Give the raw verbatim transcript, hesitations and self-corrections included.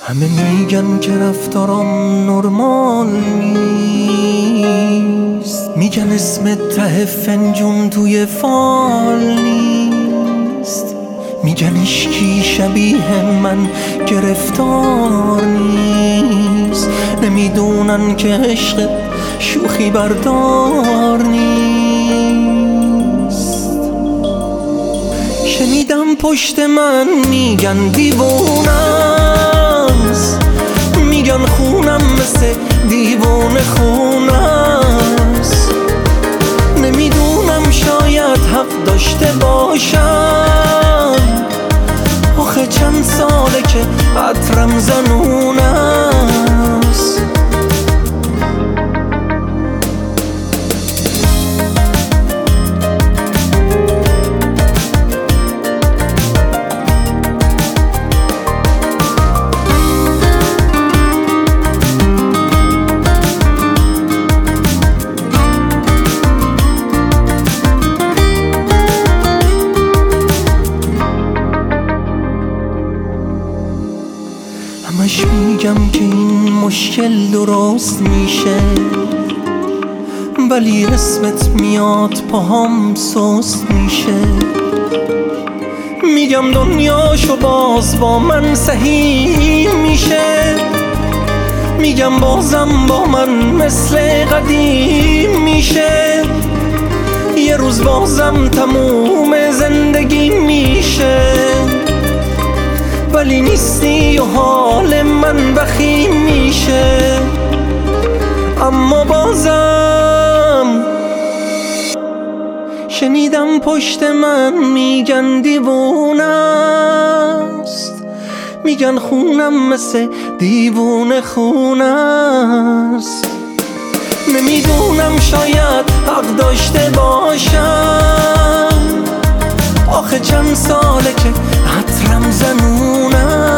همه میگن که رفتارم نرمال نیست، میگن اسم ته فنجون توی فال نیست، میگن اشکی شبیه من گرفتار نیست، نمیدونن که عشق شوخی بردار نیست. شنیدم پشت من میگن دیوونه‌ست، میگن خونم مثل دیوونه خونه‌ست، نمیدونم شاید حق داشته باشم، آخه چند ساله که عطرم زنونه‌ست. همش میگم که این مشکل درست میشه، ولی اسمت میاد پاهم سست میشه. میگم دنیاشو باز با من صحیح میشه، میگم بازم با من مثل قدیم میشه، یه روز بازم تموم زندگی میشه، ولی نیستی و حال من بخیم میشه. اما بازم شنیدم پشت من میگن دیوونه‌ست، میگن خونم مثل دیوونه خونه‌ست، نمیدونم شاید حق داشته باشم، آخه چند ساله که عطرم زنونه